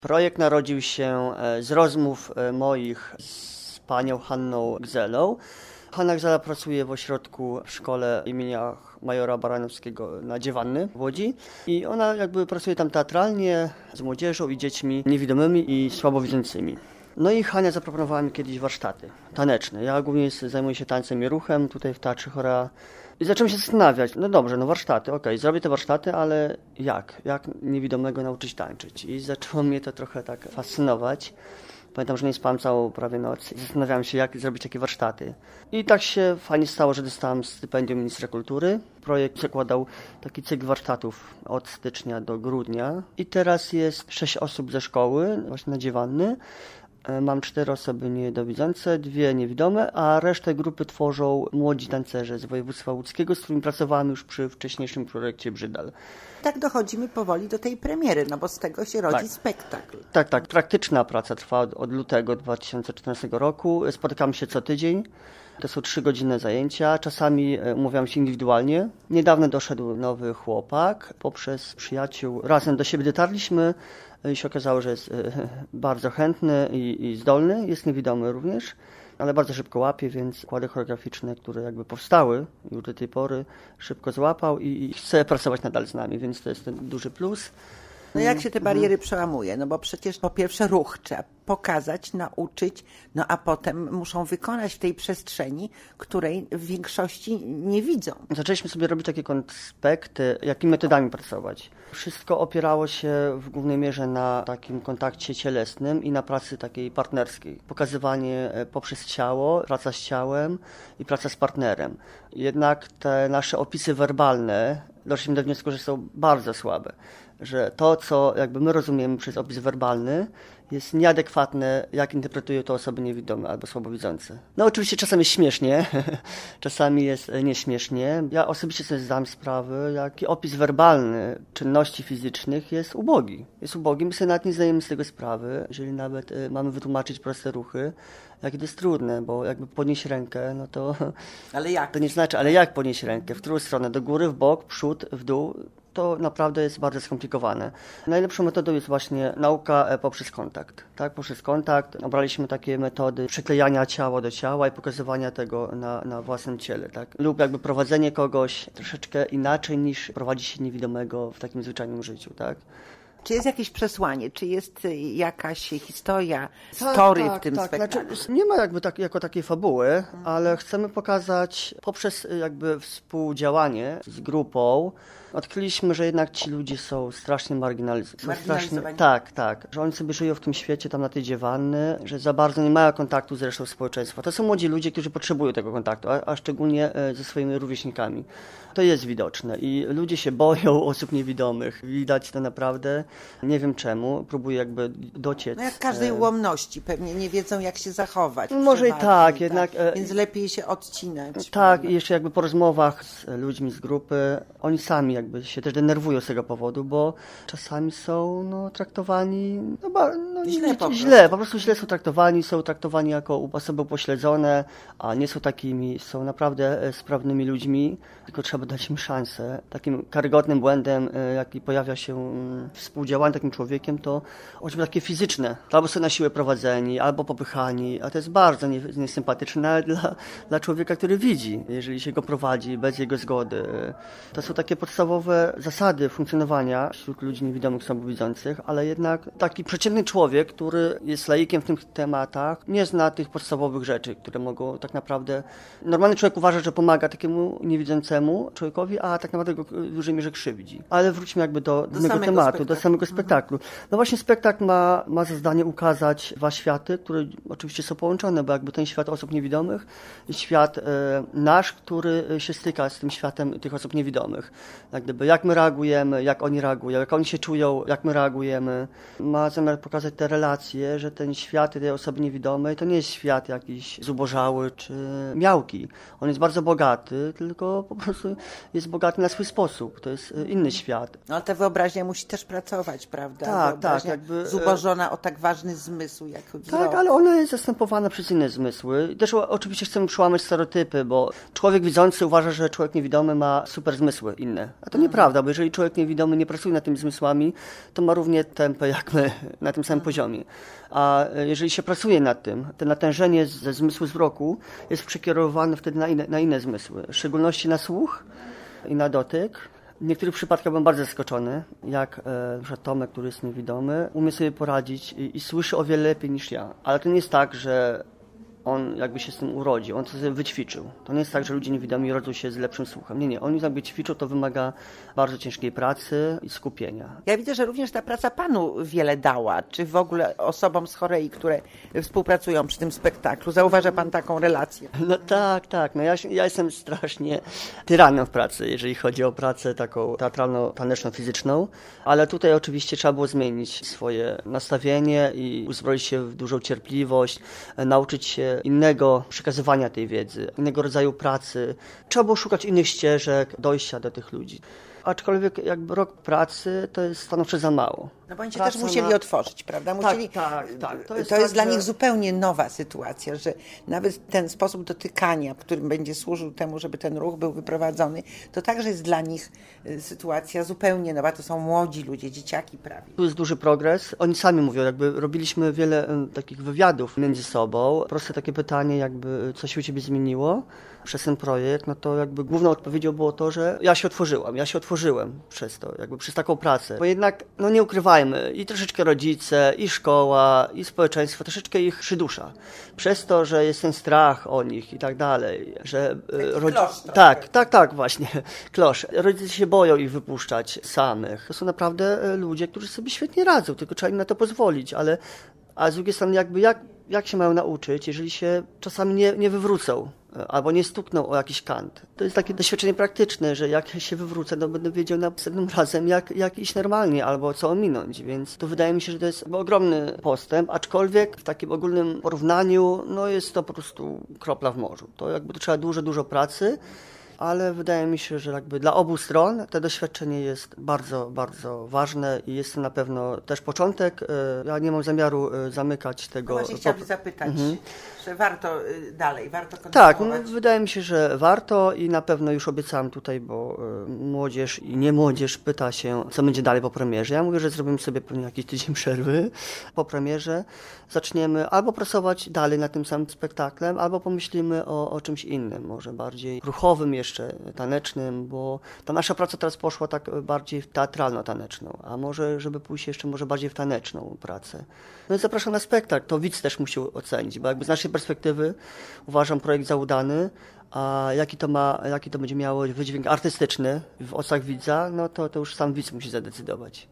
Projekt narodził się z rozmów moich z panią Hanną Gzelą. Hanna Gzela pracuje w ośrodku w szkole imienia Majora Baranowskiego na Dziewanny w Łodzi i ona pracuje tam teatralnie z młodzieżą i dziećmi niewidomymi i słabowidzącymi. No i Hania zaproponowała mi kiedyś warsztaty taneczne. Ja ogólnie zajmuję się tańcem i ruchem tutaj w Teatrze Chorea. I zacząłem się zastanawiać, no dobrze, no warsztaty, okej, zrobię te warsztaty, ale jak? Jak niewidomego nauczyć tańczyć? I zaczęło mnie to trochę tak fascynować. Pamiętam, że nie spałem całą prawie noc i zastanawiałem się, jak zrobić takie warsztaty. I tak się fajnie stało, że dostałem stypendium ministra kultury. Projekt zakładał taki cykl warsztatów od stycznia do grudnia. I teraz jest 6 osób ze szkoły, właśnie na Dziewanny. Mam 4 osoby niedowidzące, 2 niewidome, a resztę grupy tworzą młodzi tancerze z województwa łódzkiego, z którymi pracowałem już przy wcześniejszym projekcie Brzydal. Tak dochodzimy powoli do tej premiery, no bo z tego się rodzi spektakl. Tak. Praktyczna praca trwa od lutego 2014 roku. Spotykamy się co tydzień. To są 3-godzinne zajęcia. Czasami umawiamy się indywidualnie. Niedawno doszedł nowy chłopak. Poprzez przyjaciół razem do siebie dotarliśmy i się okazało, że jest bardzo chętny i zdolny. Jest niewidomy również, ale bardzo szybko łapie, więc układy choreograficzne, które powstały już do tej pory, szybko złapał i chce pracować nadal z nami, więc to jest ten duży plus. No jak się te bariery przełamuje? No bo przecież po pierwsze ruch trzeba pokazać, nauczyć, no a potem muszą wykonać w tej przestrzeni, której w większości nie widzą. Zaczęliśmy sobie robić takie konspekty, jakimi metodami pracować. Wszystko opierało się w głównej mierze na takim kontakcie cielesnym i na pracy takiej partnerskiej. Pokazywanie poprzez ciało, praca z ciałem i praca z partnerem. Jednak te nasze opisy werbalne doszliśmy do wniosku, że są bardzo słabe. Że to, co my rozumiemy przez opis werbalny, jest nieadekwatne, jak interpretują to osoby niewidome albo słabowidzące. No oczywiście czasami jest śmiesznie, czasami jest nieśmiesznie. Ja osobiście sobie zdałem sprawę, jaki opis werbalny czynności fizycznych jest ubogi. My sobie nawet nie zdajemy z tego sprawy, jeżeli nawet mamy wytłumaczyć proste ruchy, jakie to jest trudne, bo podnieść rękę, no to... Ale jak? To nie znaczy, ale jak podnieść rękę? W którą stronę? Do góry, w bok, przód, w dół? To naprawdę jest bardzo skomplikowane. Najlepszą metodą jest właśnie nauka poprzez kontakt. Tak? Poprzez kontakt obraliśmy takie metody przyklejania ciała do ciała i pokazywania tego na własnym ciele. Tak? Lub prowadzenie kogoś troszeczkę inaczej niż prowadzi się niewidomego w takim zwyczajnym życiu. Tak? Czy jest jakieś przesłanie? Czy jest jakaś historia, story w tym spektaklu? Znaczy, nie ma jako takiej fabuły, ale chcemy pokazać poprzez współdziałanie z grupą. Odkryliśmy, że jednak ci ludzie są strasznie marginalizowani. Tak. Że oni sobie żyją w tym świecie tam na tej Dziewanny, że za bardzo nie mają kontaktu z resztą społeczeństwa. To są młodzi ludzie, którzy potrzebują tego kontaktu, a szczególnie ze swoimi rówieśnikami. To jest widoczne i ludzie się boją osób niewidomych. Widać to naprawdę. Nie wiem czemu. Próbuję dociec. No jak każdej ułomności. Pewnie nie wiedzą, jak się zachować. Może i tak, jednak... Więc lepiej się odcinać. Tak, i jeszcze po rozmowach z ludźmi z grupy, oni sami się też denerwują z tego powodu, bo czasami są traktowani źle, po prostu źle są traktowani jako osoby upośledzone, a nie są takimi, są naprawdę sprawnymi ludźmi, tylko trzeba dać im szansę. Takim karygodnym błędem, jaki pojawia się w współdziałaniu takim człowiekiem, to choćby takie fizyczne, albo są na siłę prowadzeni, albo popychani, a to jest bardzo niesympatyczne nawet dla człowieka, który widzi, jeżeli się go prowadzi bez jego zgody. To są takie podstawowe zasady funkcjonowania wśród ludzi niewidomych, słabowidzących, ale jednak taki przeciętny człowiek, który jest laikiem w tych tematach, nie zna tych podstawowych rzeczy, które mogą tak naprawdę... Normalny człowiek uważa, że pomaga takiemu niewidzącemu człowiekowi, a tak naprawdę go w dużej mierze krzywdzi. Ale wróćmy do tematu, do samego spektaklu. No właśnie spektakl ma za zadanie ukazać 2 światy, które oczywiście są połączone, bo ten świat osób niewidomych i świat nasz, który się styka z tym światem tych osób niewidomych. Jak my reagujemy, jak oni reagują, jak oni się czują, jak my reagujemy. Ma zamiar pokazać te relacje, że ten świat tej osoby niewidomej to nie jest świat jakiś zubożały czy miałki. On jest bardzo bogaty, tylko po prostu jest bogaty na swój sposób. To jest inny świat. No ale ta wyobraźnia musi też pracować. pracować, prawda? Tak, zubożona o tak ważny zmysł jak wzrok. Tak, ale ona jest zastępowana przez inne zmysły. Też oczywiście chcemy przełamać stereotypy, bo człowiek widzący uważa, że człowiek niewidomy ma super zmysły inne. A to nieprawda, bo jeżeli człowiek niewidomy nie pracuje nad tymi zmysłami, to ma równie tempę jak my, na tym samym poziomie. A jeżeli się pracuje nad tym, to natężenie ze zmysłu wzroku jest przekierowane wtedy na inne zmysły, w szczególności na słuch i na dotyk. W niektórych przypadkach byłem bardzo zaskoczony, jak na przykład Tomek, który jest niewidomy, umie sobie poradzić i słyszy o wiele lepiej niż ja. Ale to nie jest tak, że on jakby się z tym urodził, on to sobie wyćwiczył. To nie jest tak, że ludzie niewidomi rodzą się z lepszym słuchem. Nie, on jakby ćwiczył, to wymaga bardzo ciężkiej pracy i skupienia. Ja widzę, że również ta praca panu wiele dała, czy w ogóle osobom z Chorei, które współpracują przy tym spektaklu. Zauważa pan taką relację? No tak. No ja jestem strasznie tyranem w pracy, jeżeli chodzi o pracę taką teatralno-taneczną, fizyczną, ale tutaj oczywiście trzeba było zmienić swoje nastawienie i uzbroić się w dużą cierpliwość, nauczyć się innego przekazywania tej wiedzy, innego rodzaju pracy. Trzeba było szukać innych ścieżek dojścia do tych ludzi. Aczkolwiek jakby rok pracy to jest stanowczo za mało. No bo oni się też musieli otworzyć, prawda? Musieli... Tak. To jest dla nich zupełnie nowa sytuacja, że nawet ten sposób dotykania, którym będzie służył temu, żeby ten ruch był wyprowadzony, to także jest dla nich sytuacja zupełnie nowa. To są młodzi ludzie, dzieciaki prawie. Tu jest duży progres. Oni sami mówią, jakby robiliśmy wiele takich wywiadów między sobą. Proste takie pytanie, jakby co się u ciebie zmieniło przez ten projekt, no to jakby główną odpowiedzią było to, że ja się otworzyłem przez to, jakby przez taką pracę. Bo jednak, no nie ukrywajmy, i troszeczkę rodzice, i szkoła, i społeczeństwo, troszeczkę ich przydusza. Przez to, że jest ten strach o nich i tak dalej, że... Tak, właśnie, klosz. Rodzice się boją ich wypuszczać samych. To są naprawdę ludzie, którzy sobie świetnie radzą, tylko trzeba im na to pozwolić, a z drugiej strony jakby jak się mają nauczyć, jeżeli się czasami nie wywrócą albo nie stukną o jakiś kant. To jest takie doświadczenie praktyczne, że jak się wywrócę, to będę wiedział następnym razem, jak iść normalnie albo co ominąć, więc to wydaje mi się, że to jest ogromny postęp, aczkolwiek w takim ogólnym porównaniu no jest to po prostu kropla w morzu. To jakby to trzeba dużo pracy, ale wydaje mi się, że jakby dla obu stron to doświadczenie jest bardzo, bardzo ważne i jest to na pewno też początek. Ja nie mam zamiaru zamykać tego. No właśnie chciałabym zapytać, że warto dalej, warto kontynuować. Tak, wydaje mi się, że warto i na pewno już obiecałem tutaj, bo młodzież i nie młodzież pyta się, co będzie dalej po premierze. Ja mówię, że zrobimy sobie pewnie jakiś tydzień przerwy po premierze. Zaczniemy albo pracować dalej nad tym samym spektaklem, albo pomyślimy o czymś innym, może bardziej ruchowym jeszcze, tanecznym, bo ta nasza praca teraz poszła tak bardziej w teatralno-taneczną, a może, żeby pójść jeszcze może bardziej w taneczną pracę. No i zapraszam na spektakl, to widz też musi ocenić, bo jakby z naszej perspektywy uważam projekt za udany, a jaki to będzie miało wydźwięk artystyczny w oczach widza, no to już sam widz musi zadecydować.